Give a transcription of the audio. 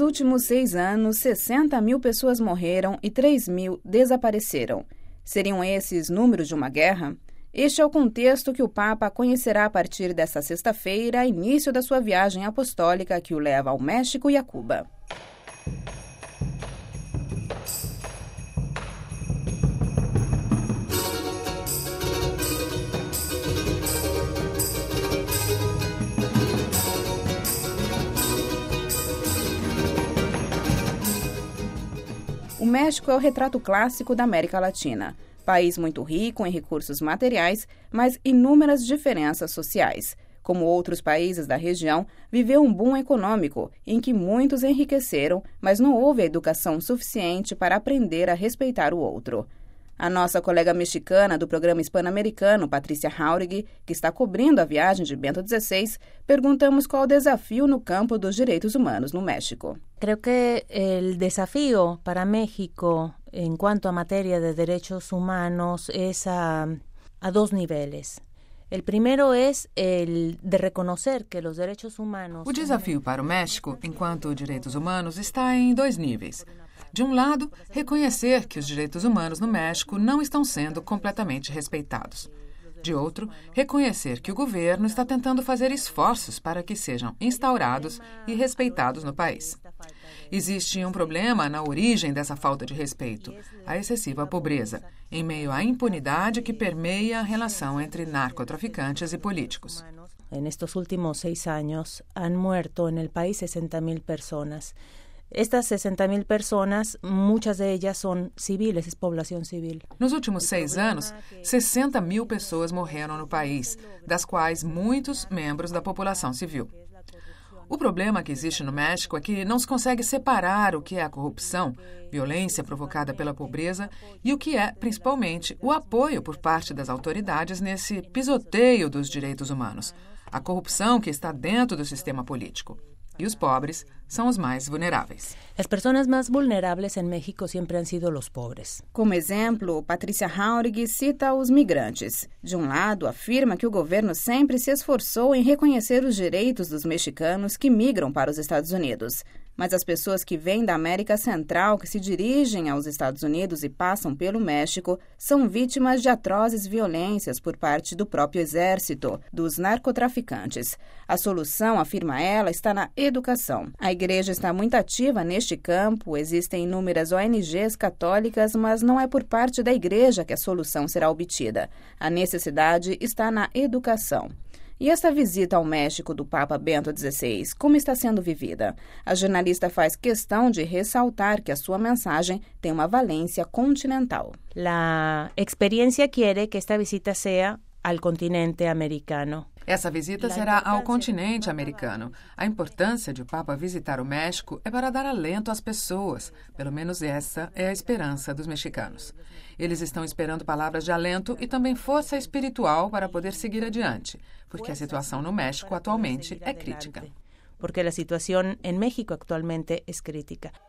últimos 6 anos, 60 mil pessoas morreram e 3 mil desapareceram. Seriam esses números de uma guerra? Este é o contexto que o Papa conhecerá a partir desta sexta-feira, início da sua viagem apostólica que o leva ao México e a Cuba. O México é o retrato clássico da América Latina. País muito rico em recursos materiais, mas inúmeras diferenças sociais. Como outros países da região, viveu um boom econômico, em que muitos enriqueceram, mas não houve a educação suficiente para aprender a respeitar o outro. A nossa colega mexicana do programa hispano-americano, Patrícia Jauregui, que está cobrindo a viagem de Bento XVI, perguntamos qual o desafio no campo dos direitos humanos no México. Creo que el desafío para México en cuanto a materia de derechos humanos es a dos niveles. El primero es el de reconocer que los derechos humanos... O desafio para o México, enquanto direitos humanos, está em 2 níveis. De um lado, reconhecer que os direitos humanos no México não estão sendo completamente respeitados. De outro, reconhecer que o governo está tentando fazer esforços para que sejam instaurados e respeitados no país. Existe um problema na origem dessa falta de respeito, a excessiva pobreza, em meio à impunidade que permeia a relação entre narcotraficantes e políticos. En estos últimos 6 años han muerto en el país 60,000 personas. Estas 60,000 personas, muchas de ellas son civiles, es población civil. Nos últimos 6 anos, 60 mil pessoas morreram no país, das quais muitos membros da população civil. O problema que existe no México é que não se consegue separar o que é a corrupção, violência provocada pela pobreza, e o que é, principalmente, o apoio por parte das autoridades nesse pisoteio dos direitos humanos, a corrupção que está dentro do sistema político. E os pobres são os mais vulneráveis. As pessoas mais vulneráveis em México sempre han sido os pobres. Como exemplo, Patrícia Jauregui cita os migrantes. De um lado, afirma que o governo sempre se esforçou em reconhecer os direitos dos mexicanos que migram para os Estados Unidos. Mas as pessoas que vêm da América Central, que se dirigem aos Estados Unidos e passam pelo México, são vítimas de atrozes violências por parte do próprio exército, dos narcotraficantes. A solução, afirma ela, está na educação. A igreja está muito ativa neste campo, existem inúmeras ONGs católicas, mas não é por parte da igreja que a solução será obtida. A necessidade está na educação. E esta visita ao México do Papa Bento XVI, como está sendo vivida? A jornalista faz questão de ressaltar que a sua mensagem tem uma valência continental. A experiência quer que esta visita seja ao continente americano. Essa visita será ao continente americano. A importância de o Papa visitar o México é para dar alento às pessoas. Pelo menos essa é a esperança dos mexicanos. Eles estão esperando palavras de alento e também força espiritual para poder seguir adiante, porque a situação no México atualmente é crítica. Porque a situação em México atualmente é crítica.